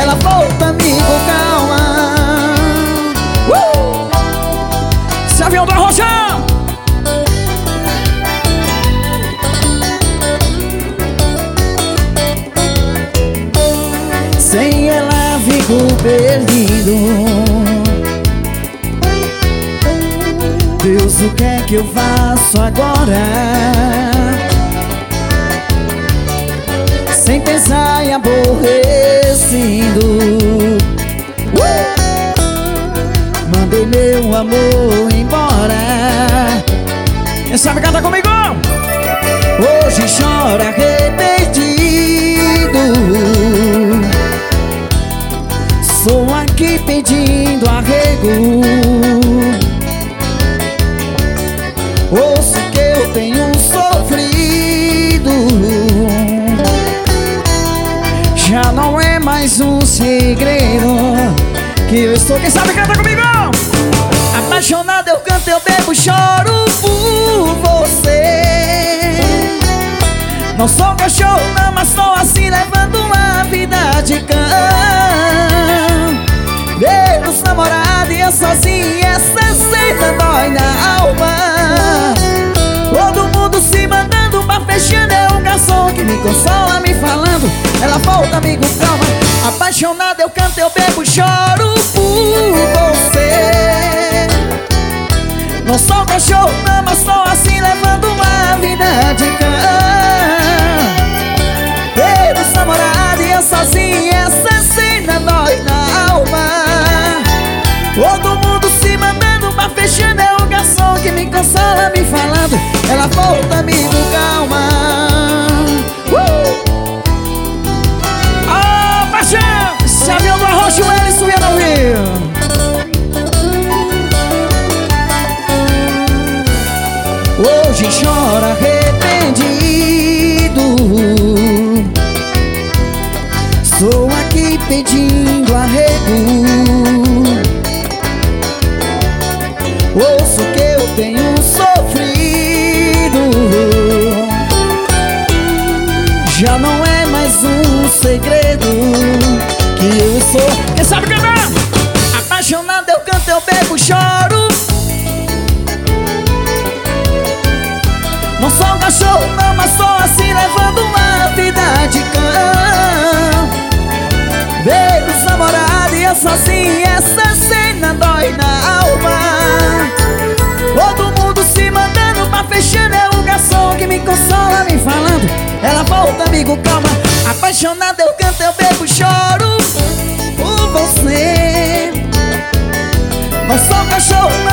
ela volta, amigo, calma. Esse avião da Rocha! Sem ela fico perdido. Deus, o que é que eu faço agora? Sem pensar e aborrecido, mandei meu amor embora. Quem sabe canta comigo? Hoje chora arrependido. Sou aqui pedindo arrego. Ouço que eu tenho sofrido. Já não é mais um segredo que eu estou. Quem sabe canta comigo? Apaixonado eu canto, eu bebo, choro por você. Não sou cachorro não, mas estou assim levando uma vida de cão. Ver os namorados e eu sozinha, essa cena dói na alma. Todo mundo se mandando pra fechando, é um garçom que me consola me falando, ela volta, amigo, calma. Apaixonado eu canto, eu bebo, choro por você. Não sou cachorro não, mas estou assim levando uma vida de cão. Ver os namorados e eu sozinha, essa cena dói na alma. Todo mundo se mandando pra fechando, é o garçom que me consola me falando, ela volta, amigo, calma. Ah, paixão! Esse avião do Arrocha, o Elisson ia não vir. Hoje chora arrependido. Estou aqui pedindo arrego. Ouço que eu tenho sofrido. Já não é mais um segredo que eu sou. Quem sabe cantar? Apaixonado eu canto, eu bebo, choro. Não sou um cachorro não, mas sou assim levando uma vida de cão. Ver os namorados e eu sozinha, essa cena dói na alma. Todo mundo se mandando pra fechando, é o garçom que me consola me falando, ela volta, amigo, calma. Apaixonado eu canto, eu bebo, choro por você. Não sou cachorro não,